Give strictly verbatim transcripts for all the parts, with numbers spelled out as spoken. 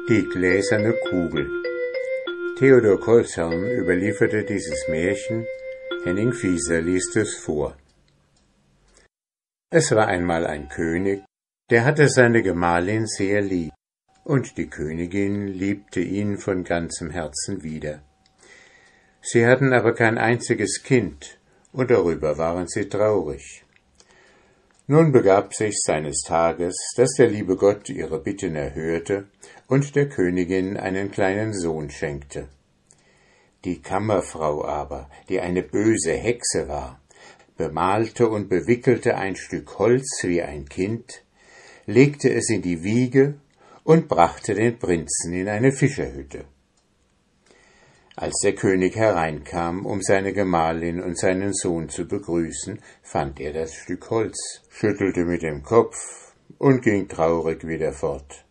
Die gläserne Kugel. Theodor Kolzern überlieferte dieses Märchen, Henning Fieser liest es vor. Es war einmal ein König, der hatte seine Gemahlin sehr lieb, und die Königin liebte ihn von ganzem Herzen wieder. Sie hatten aber kein einziges Kind, und darüber waren sie traurig. Nun begab sich seines Tages, dass der liebe Gott ihre Bitten erhörte und der Königin einen kleinen Sohn schenkte. Die Kammerfrau aber, die eine böse Hexe war, bemalte und bewickelte ein Stück Holz wie ein Kind, legte es in die Wiege und brachte den Prinzen in eine Fischerhütte. Als der König hereinkam, um seine Gemahlin und seinen Sohn zu begrüßen, fand er das Stück Holz, schüttelte mit dem Kopf und ging traurig wieder fort.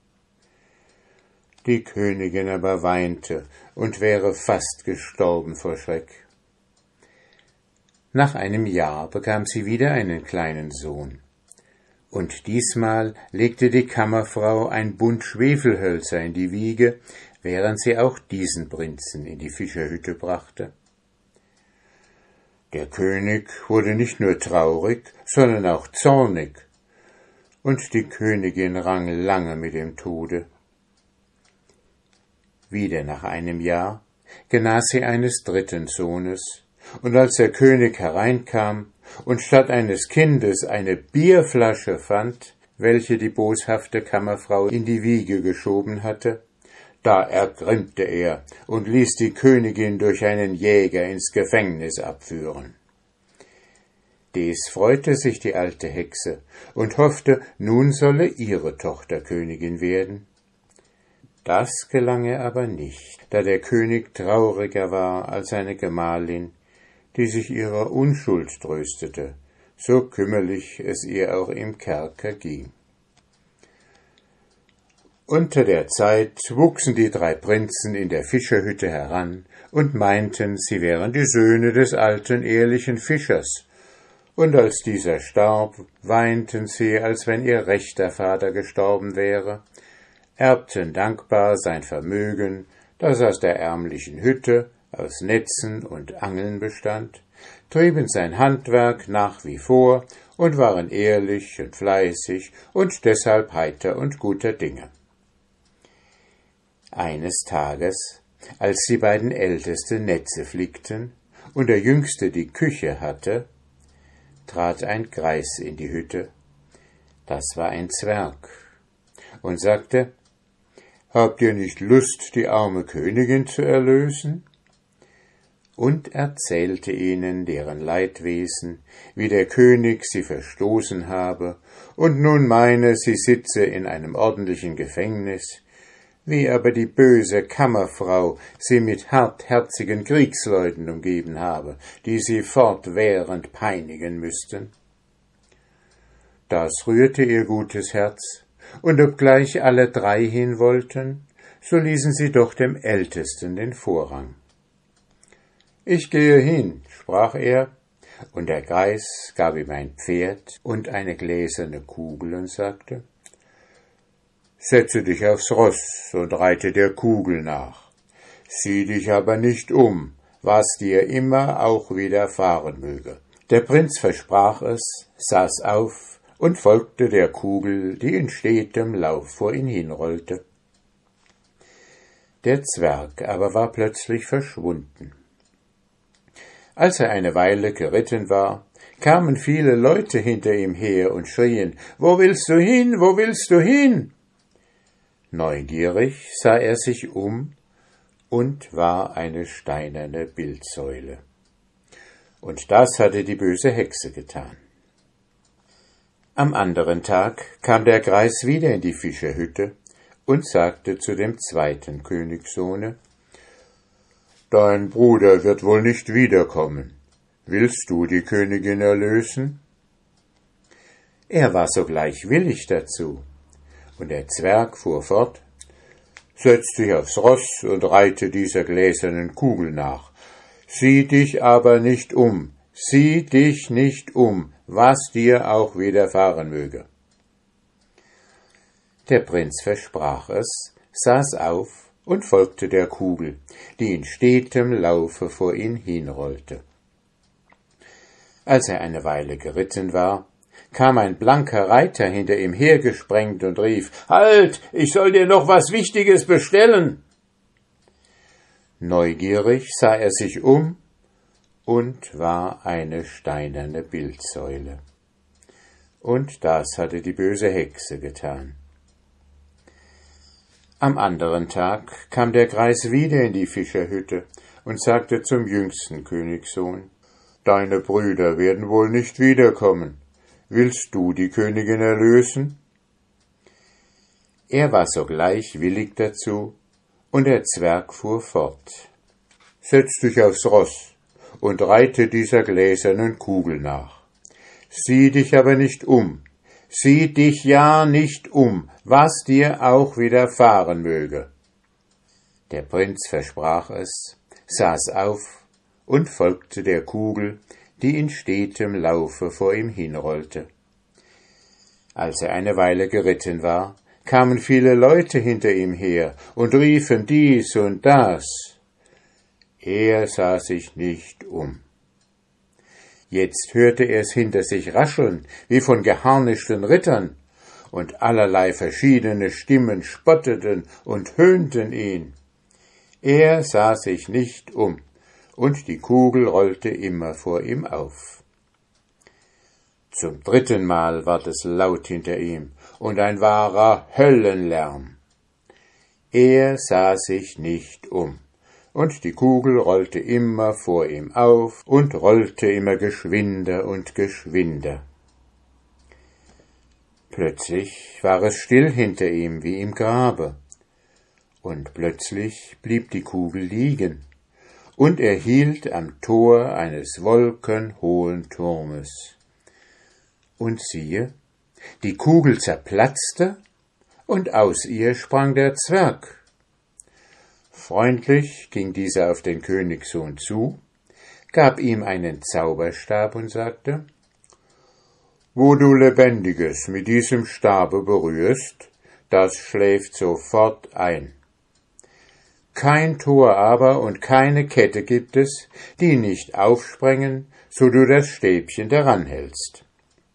Die Königin aber weinte und wäre fast gestorben vor Schreck. Nach einem Jahr bekam sie wieder einen kleinen Sohn. Und diesmal legte die Kammerfrau ein Bund Schwefelhölzer in die Wiege, während sie auch diesen Prinzen in die Fischerhütte brachte. Der König wurde nicht nur traurig, sondern auch zornig, und die Königin rang lange mit dem Tode. Wieder nach einem Jahr genas sie eines dritten Sohnes, und als der König hereinkam und statt eines Kindes eine Bierflasche fand, welche die boshafte Kammerfrau in die Wiege geschoben hatte, da ergrimmte er und ließ die Königin durch einen Jäger ins Gefängnis abführen. Des freute sich die alte Hexe und hoffte, nun solle ihre Tochter Königin werden. Das gelang ihr aber nicht, da der König trauriger war als seine Gemahlin, die sich ihrer Unschuld tröstete, so kümmerlich es ihr auch im Kerker ging. Unter der Zeit wuchsen die drei Prinzen in der Fischerhütte heran und meinten, sie wären die Söhne des alten, ehrlichen Fischers, und als dieser starb, weinten sie, als wenn ihr rechter Vater gestorben wäre, erbten dankbar sein Vermögen, das aus der ärmlichen Hütte, aus Netzen und Angeln bestand, trieben sein Handwerk nach wie vor und waren ehrlich und fleißig und deshalb heiter und guter Dinge. Eines Tages, als die beiden Ältesten Netze flickten und der Jüngste die Küche hatte, trat ein Greis in die Hütte, das war ein Zwerg, und sagte: »Habt ihr nicht Lust, die arme Königin zu erlösen?« Und erzählte ihnen deren Leidwesen, wie der König sie verstoßen habe und nun meine, sie sitze in einem ordentlichen Gefängnis, wie aber die böse Kammerfrau sie mit hartherzigen Kriegsleuten umgeben habe, die sie fortwährend peinigen müssten. Das rührte ihr gutes Herz, und obgleich alle drei hin wollten, so ließen sie doch dem Ältesten den Vorrang. »Ich gehe hin«, sprach er, und der Greis gab ihm ein Pferd und eine gläserne Kugel und sagte: »Setze dich aufs Ross und reite der Kugel nach. Sieh dich aber nicht um, was dir immer auch widerfahren möge.« Der Prinz versprach es, saß auf und folgte der Kugel, die in stetem Lauf vor ihn hinrollte. Der Zwerg aber war plötzlich verschwunden. Als er eine Weile geritten war, kamen viele Leute hinter ihm her und schrien: »Wo willst du hin? Wo willst du hin?« Neugierig sah er sich um und war eine steinerne Bildsäule. Und das hatte die böse Hexe getan. Am anderen Tag kam der Greis wieder in die Fischerhütte und sagte zu dem zweiten Königssohne: »Dein Bruder wird wohl nicht wiederkommen. Willst du die Königin erlösen?« Er war sogleich willig dazu, und der Zwerg fuhr fort: »Setz dich aufs Ross und reite dieser gläsernen Kugel nach. Sieh dich aber nicht um, sieh dich nicht um, was dir auch widerfahren möge.« Der Prinz versprach es, saß auf und folgte der Kugel, die in stetem Laufe vor ihn hinrollte. Als er eine Weile geritten war, kam ein blanker Reiter hinter ihm hergesprengt und rief: »Halt, ich soll dir noch was Wichtiges bestellen!« Neugierig sah er sich um und war eine steinerne Bildsäule. Und das hatte die böse Hexe getan. Am anderen Tag kam der Greis wieder in die Fischerhütte und sagte zum jüngsten Königssohn: »Deine Brüder werden wohl nicht wiederkommen. Willst du die Königin erlösen?« Er war sogleich willig dazu, und der Zwerg fuhr fort: »Setz dich aufs Ross und reite dieser gläsernen Kugel nach. Sieh dich aber nicht um, sieh dich ja nicht um, was dir auch widerfahren möge.« Der Prinz versprach es, saß auf und folgte der Kugel, die in stetem Laufe vor ihm hinrollte. Als er eine Weile geritten war, kamen viele Leute hinter ihm her und riefen dies und das. Er sah sich nicht um. Jetzt hörte er es hinter sich rascheln, wie von geharnischten Rittern, und allerlei verschiedene Stimmen spotteten und höhnten ihn. Er sah sich nicht um, und die Kugel rollte immer vor ihm auf. Zum dritten Mal ward es laut hinter ihm, und ein wahrer Höllenlärm. Er sah sich nicht um, und die Kugel rollte immer vor ihm auf und rollte immer geschwinder und geschwinder. Plötzlich war es still hinter ihm wie im Grabe, und plötzlich blieb die Kugel liegen, und er hielt am Tor eines wolkenhohen Turmes. Und siehe, die Kugel zerplatzte, und aus ihr sprang der Zwerg. Freundlich ging dieser auf den Königssohn zu, gab ihm einen Zauberstab und sagte: »Wo du Lebendiges mit diesem Stabe berührst, das schläft sofort ein. Kein Tor aber und keine Kette gibt es, die nicht aufsprengen, so du das Stäbchen daran hältst.«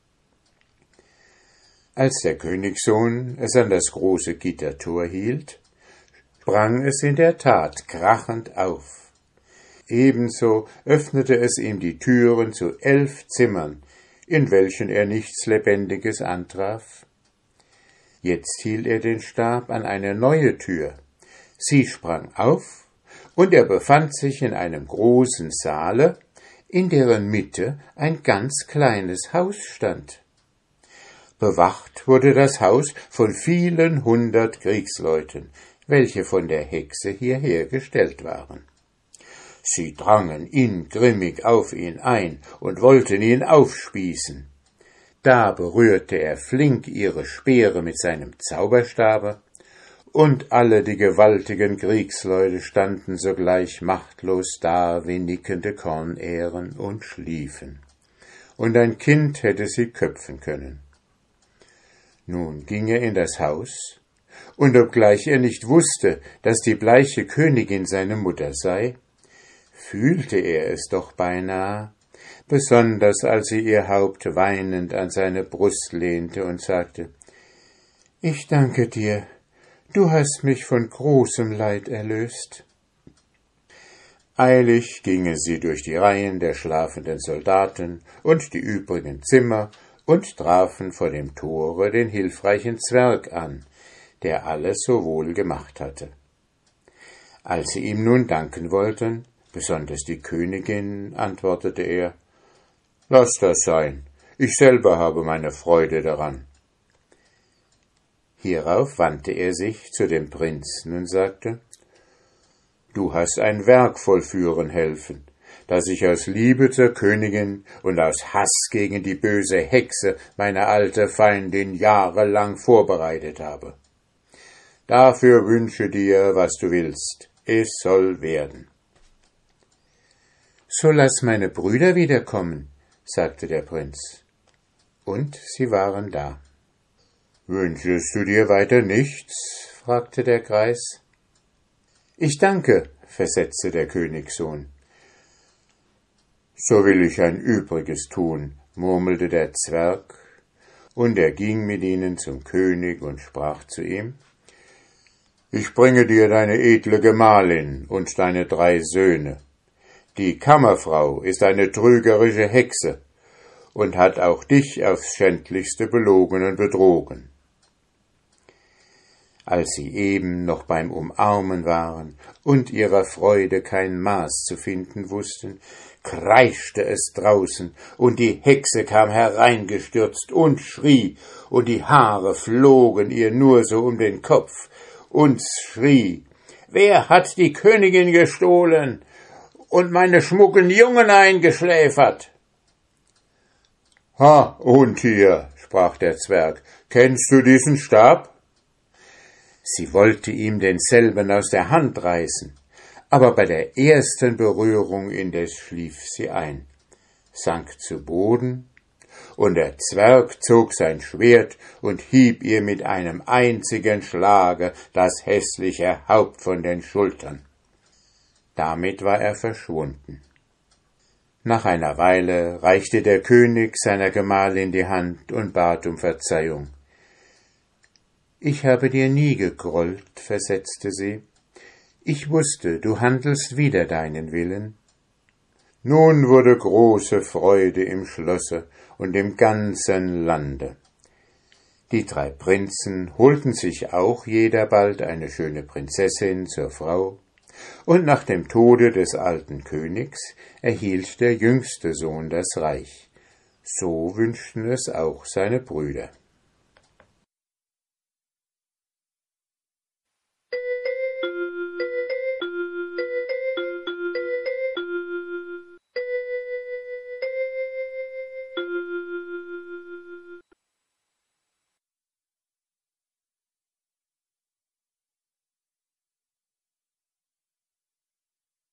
Als der Königssohn es an das große Gittertor hielt, sprang es in der Tat krachend auf. Ebenso öffnete es ihm die Türen zu elf Zimmern, in welchen er nichts Lebendiges antraf. Jetzt hielt er den Stab an eine neue Tür. Sie sprang auf, und er befand sich in einem großen Saale, in deren Mitte ein ganz kleines Haus stand. Bewacht wurde das Haus von vielen hundert Kriegsleuten, welche von der Hexe hierher gestellt waren. Sie drangen ingrimmig auf ihn ein und wollten ihn aufspießen. Da berührte er flink ihre Speere mit seinem Zauberstabe, und alle die gewaltigen Kriegsleute standen sogleich machtlos da wie nickende Kornähren und schliefen, und ein Kind hätte sie köpfen können. Nun ging er in das Haus, und obgleich er nicht wusste, dass die bleiche Königin seine Mutter sei, fühlte er es doch beinahe, besonders als sie ihr Haupt weinend an seine Brust lehnte und sagte: »Ich danke dir, du hast mich von großem Leid erlöst.« Eilig gingen sie durch die Reihen der schlafenden Soldaten und die übrigen Zimmer und trafen vor dem Tore den hilfreichen Zwerg an, der alles so wohl gemacht hatte. Als sie ihm nun danken wollten, besonders die Königin, antwortete er: »Lass das sein, ich selber habe meine Freude daran.« Hierauf wandte er sich zu dem Prinzen und sagte: »Du hast ein Werk vollführen helfen, das ich aus Liebe zur Königin und aus Hass gegen die böse Hexe, meine alte Feindin, jahrelang vorbereitet habe. Dafür wünsche dir, was du willst, es soll werden.« »So lass meine Brüder wiederkommen«, sagte der Prinz. Und sie waren da. »Wünschest du dir weiter nichts?« fragte der Greis. »Ich danke«, versetzte der Königssohn. »So will ich ein Übriges tun«, murmelte der Zwerg, und er ging mit ihnen zum König und sprach zu ihm: »Ich bringe dir deine edle Gemahlin und deine drei Söhne. Die Kammerfrau ist eine trügerische Hexe und hat auch dich aufs Schändlichste belogen und betrogen.« Als sie eben noch beim Umarmen waren und ihrer Freude kein Maß zu finden wussten, kreischte es draußen, und die Hexe kam hereingestürzt und schrie, und die Haare flogen ihr nur so um den Kopf, und schrie: »Wer hat die Königin gestohlen und meine schmucken Jungen eingeschläfert?« »Ha, Untier«, sprach der Zwerg, »kennst du diesen Stab?« Sie wollte ihm denselben aus der Hand reißen, aber bei der ersten Berührung indes schlief sie ein, sank zu Boden, und der Zwerg zog sein Schwert und hieb ihr mit einem einzigen Schlage das hässliche Haupt von den Schultern. Damit war er verschwunden. Nach einer Weile reichte der König seiner Gemahlin die Hand und bat um Verzeihung. »Ich habe dir nie gegrollt«, versetzte sie. »Ich wusste, du handelst wider deinen Willen.« Nun wurde große Freude im Schlosse und im ganzen Lande. Die drei Prinzen holten sich auch jeder bald eine schöne Prinzessin zur Frau, und nach dem Tode des alten Königs erhielt der jüngste Sohn das Reich. So wünschten es auch seine Brüder.